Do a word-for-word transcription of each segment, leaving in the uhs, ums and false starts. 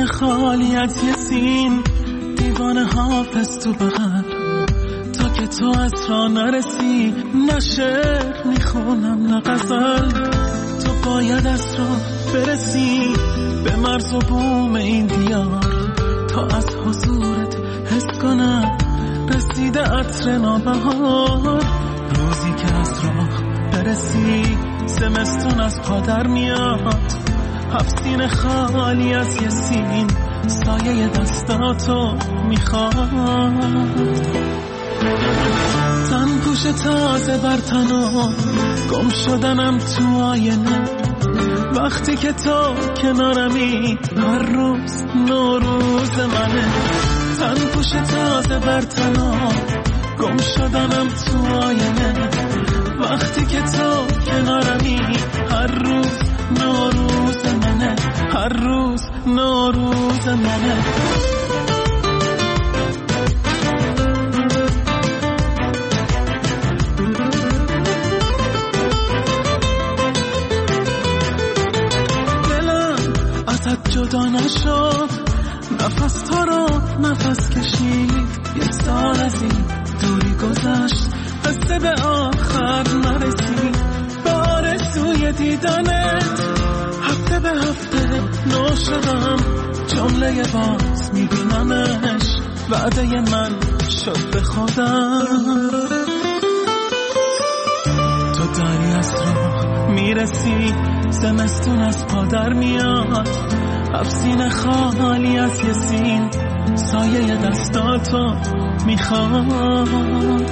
خالی از یه سین، دیوانه حافظ تو بغل، تا که تو از راه نرسی. نه شعر میخونم نه غزل، تو باید از راه برسی به مرز و بوم این دیار، تا از حضورت حس کنم رسیده عطر نوبهار. روزی که از راه برسی زمستون از پا در میاد، هفت سینه خالی از یه سین، سایه دستاتو میخواد. تن پوش تازه بر تنم، گم شدنم تو آینه، وقتی که تو کنارمی هر روز نوروز منه. تن پوش تازه بر تنم، گم شدنم تو آینه، وقتی که تو کنارمی هر روز نوروز منه، هر روز نوروز منه. دلم ازت جدا نشد، نفس تو رو نفس کشید، یه سال از این دوری گذشت، قصه به آخر نرسید. به آرزوی دیدنت هفته به هفته نو شدم، جمله باز میبینمش، وعده من شد به خودم. تو داری از راه میرسی، زمستون از پا در میاد، هفت سینه خالی از یه سین، سایه دستاتو میخواد.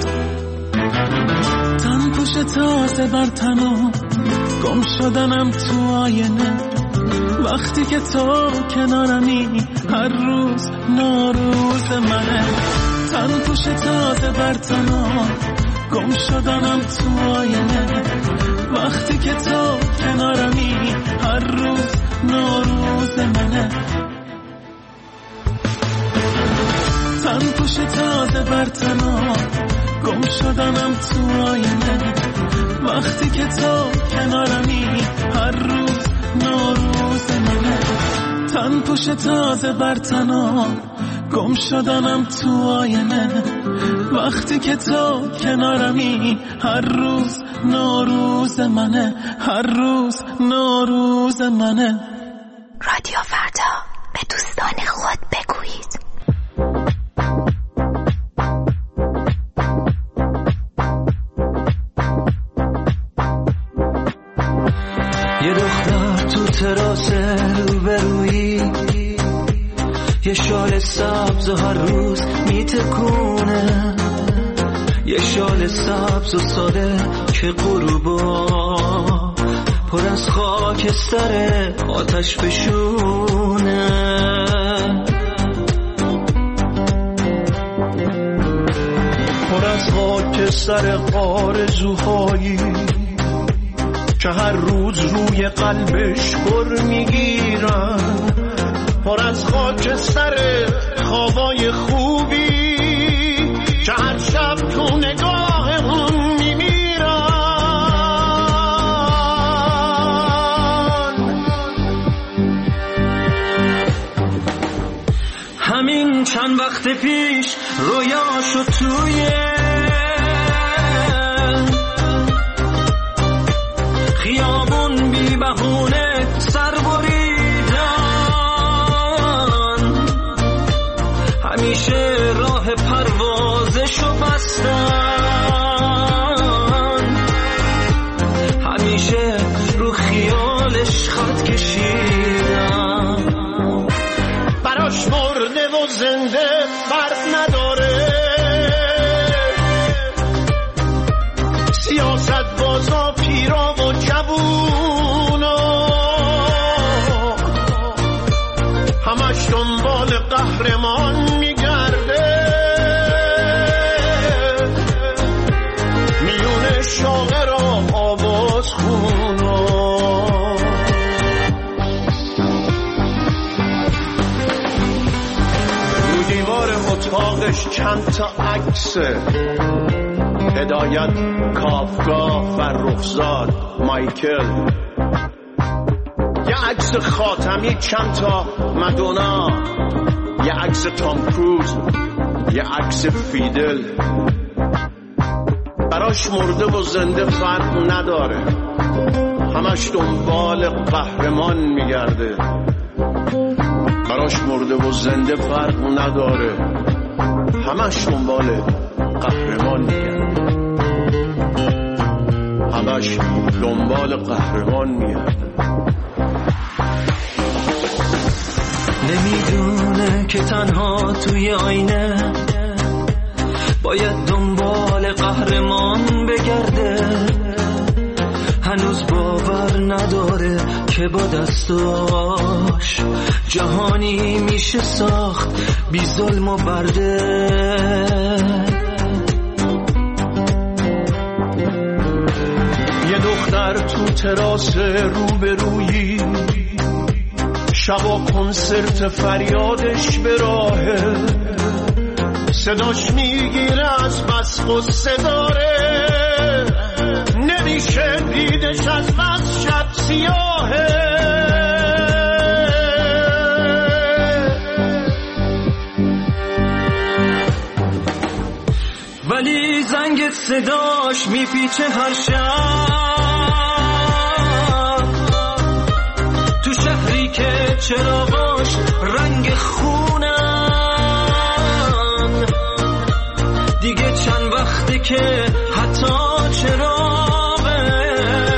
تن پوش تازه بر تنم، گم شدنم تو آینه، وقتی که تو کنارمی هر روز نوروز منه. تن پوش تازه بر تنم، گم شدنم تو آینه، وقتی که تو کنارمی هر روز نوروز منه. تن پوش تازه بر تنم، گم شدنم تو آینه، وقتی که تو کنارمی هر روز نوروز منه. تن پوش تازه بر تنم، گم شدنم تو آینه، وقتی که تو کنارمی هر روز نوروز منه، هر روز نوروز منه. رادیو فردا، به دوستان خود بگویید. یه دختر تو تراس روبرویی، یه شال سبز و هر روز میتکونه، یه شال سبز و ساده که غروبا پر از خاکستر آتش بشونه. پر از خاکستر آرزوهایی که هر روز روی قلبش پر میگیرن، پر از خاکستر خوابای خوبی که هر شب تو نگاه اون میمیرن. همین چند وقت پیش رویاشو توی خیابون بی بهونه سر بریدن، همیشه راه پروازشو بستن، همیشه رو خیالش خط کشیدن. براش مرده و زنده فرق نداره، سیاست بازا پیرا و جوونا همش دنبال قهرمان میگرده، میونه شاعر و آواز خونا. رو دیوار اتاقش چند تا عکسه، هدایت کافکا، فرخزاد، مایکل. یه عکس خاتمی، چند تا مدونا، یه عکس تام کروز، یه عکس فیدل. براش مرده و زنده فرق نداره، همش دنبال قهرمان میگرده. براش مرده و زنده فرق نداره، همش دنبال قهرمان میگرده. همش دنبال قهرمان میگرده. نمیدونه که تنها توی آینه باید دنبال قهرمان بگرده. هنوز باور نداره که با دستاش جهانی میشه ساخت بی ظلم و برده. یه دختر تو تراس روبرویی، شبا کنسرت فریادش به راهه، صداش میگیره از بس غصه داره، نمیشه دیدش از بس شب سیاهه. ولی زنگ صداش میپیچه هر شب تو شهری که چراغاش رنگ خونن. دیگه چند وقته که حتی چراغه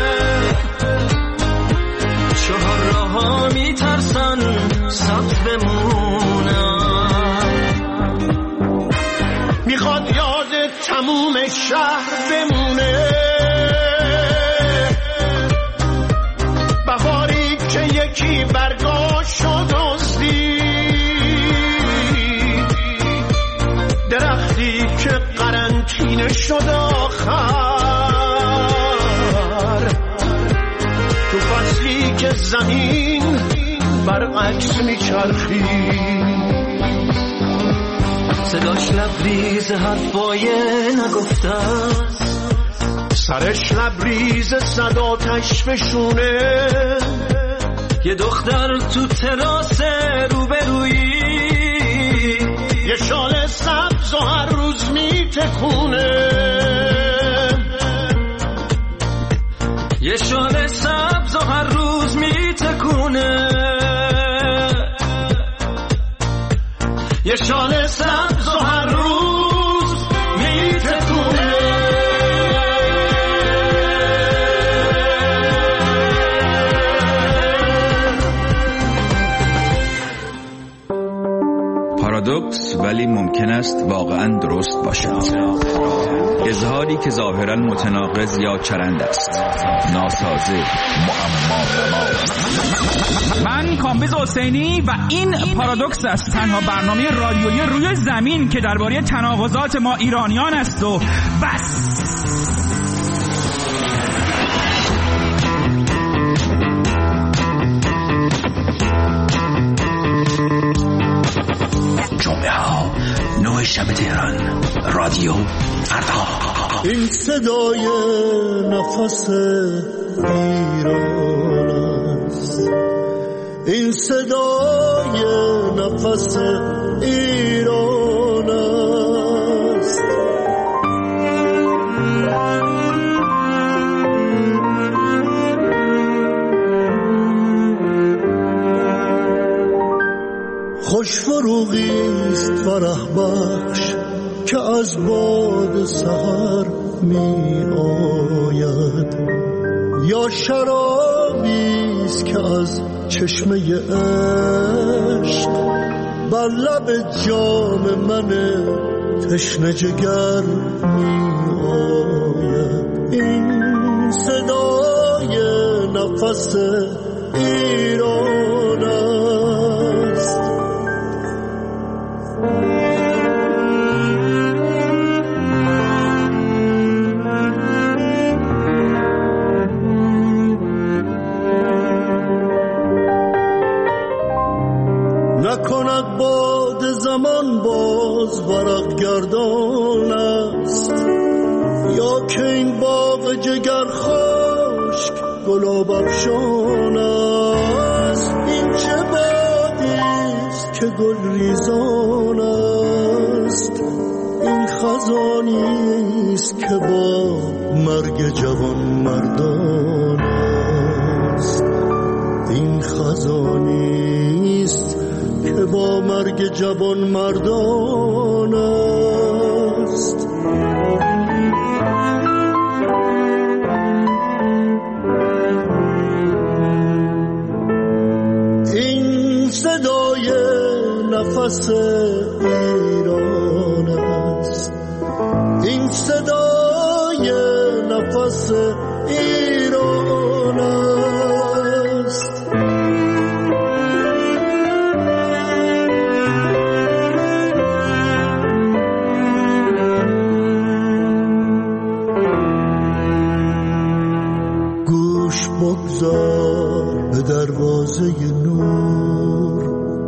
چهار راه‌ها میترسن سبز بمونن. میخواد یاد تموم شهر بمونه، بهاری که یکی برگاشو دزدید، درختی که قرنطینه شد آخر، تو فصلی که زمین برعکس میچرخید. صداش لبریز حرفای نگفته است، سرش لبریز صداتش بشونه. یه دختر تو تراس روبرویی، یه شال سبز و هر روز میتکونه. یه شال سبز و هر روز میتکونه. یه شال سبز و هر روز میتکونه. پارادوکس ولی ممکن است واقعا درست باشد. اظهاری که ظاهرا متناقض یا چرند است، ناسازه، معما. من کامبیز حسینی و این پارادوکس است، تنها برنامه رادیویی روی زمین که درباره تناقضات ما ایرانیان است و بس. جمعه ها نوع شب تهران، رادیو فردا. این صدای نفس ایران است، این صدای نفس ایران است. خوش فروغیست فرح بخش که از باد سحر می آید، یا شرابیست که از چشمه عشق بر لب جام من تشنه جگر می آید. این صدای نفس ایران است. نکند باد زمان باز ورق گردان است، یا که این باغ جگر خشک گلاب افشان است. گل ریزان است، این خزانی است که با مرگ جوان مردان است، این خزانی است که با مرگ جوان مردان است. این صدای نفس ایران است، این صدای نفس ایران است. گوش بگذار به دروازه نور،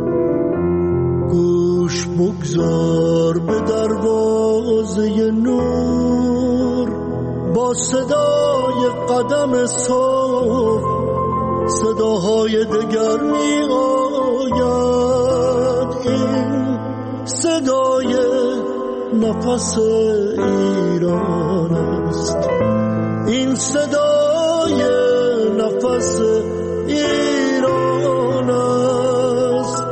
گوش بگذار به دروازه نور، با صدای قدم صبح صداهای دگر می آید. این صدای نفس ایران است، این صدای نفس ایران است.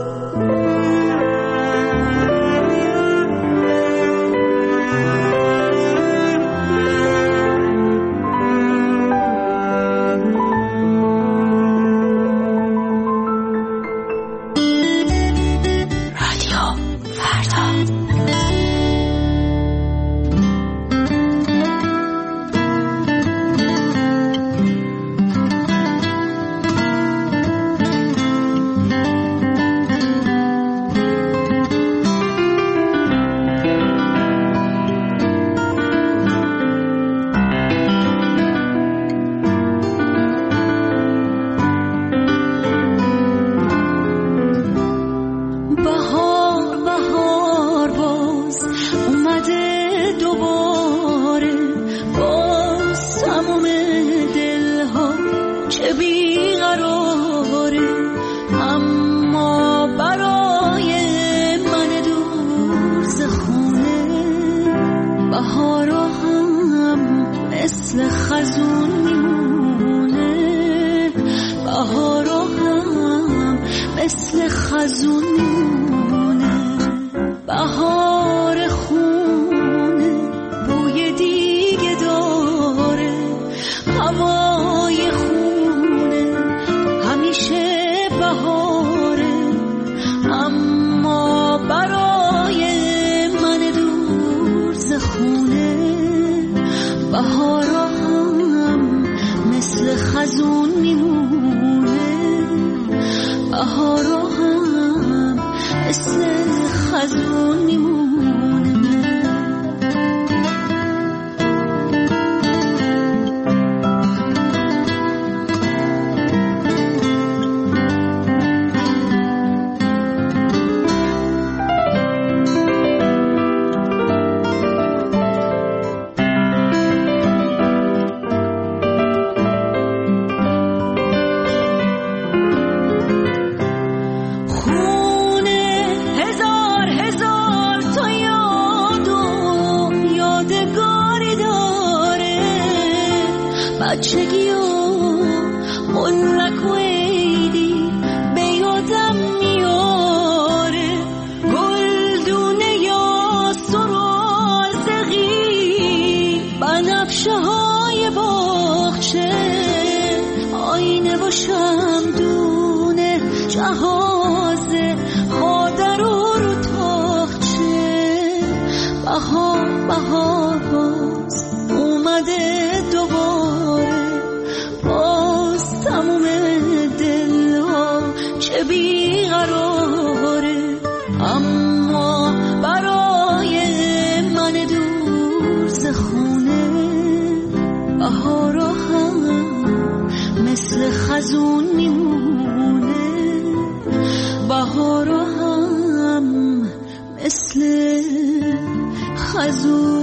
بهار هم مثل خزون